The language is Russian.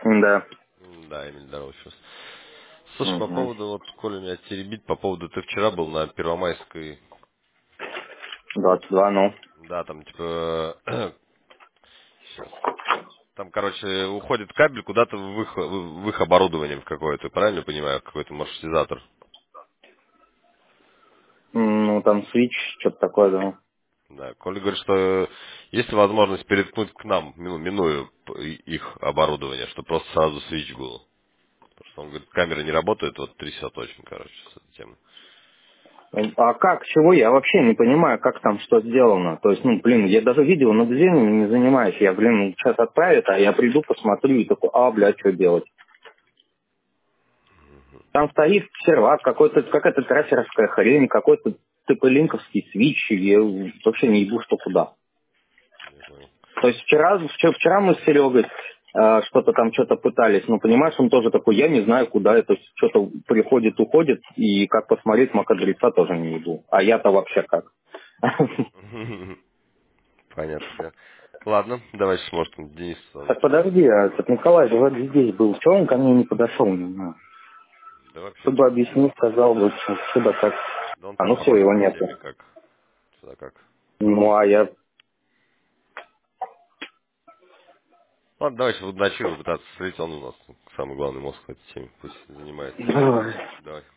Да. Да, Эмиль, здорово еще раз. Слушай, по Угу. поводу, вот Коля меня теребит, по поводу, ты вчера был на Первомайской, 22, ну. да, там, типа, сейчас, там, короче, уходит кабель куда-то в их оборудование в какое-то, правильно понимаю, в какой-то маршрутизатор? Ну, там свич, что-то такое, да. Да, Коля говорит, что есть возможность переткнуть к нам, минуя их оборудование, чтобы просто сразу свич был. Потому что он говорит, камеры не работают, вот трясет очень, короче, с этой темой. А как, чего? Я вообще не понимаю, как там что сделано. То есть, ну, блин, я даже видеонаблюдением не занимаюсь. Я, блин, сейчас отправят, а я приду, посмотрю и такой, блядь, что делать? Там стоит сервак, какая-то трассеровская хрень, какой-то ТП-линковский свич, и я вообще не ебу, что куда. Я понял. То есть вчера мы с Серегой что-то пытались, но понимаешь, он тоже такой, я не знаю, куда это что-то приходит, уходит, и как посмотреть MAC-адреса тоже не иду. А я-то вообще как? Понятно, да. Ладно, давай, может, Денис Так звонит. подожди, а этот Николай же вроде здесь был, чего он ко мне не подошел, не знаю. Да вообще, Чтобы объяснить, сказал бы, что да как. да он А там ну по все, его другой нету. теме как. Сюда как. Ну а я... Ладно, давайте вот ночью пытаться встретить, он у нас самый главный мозг в этой теме, пусть занимается. Давай. Давай.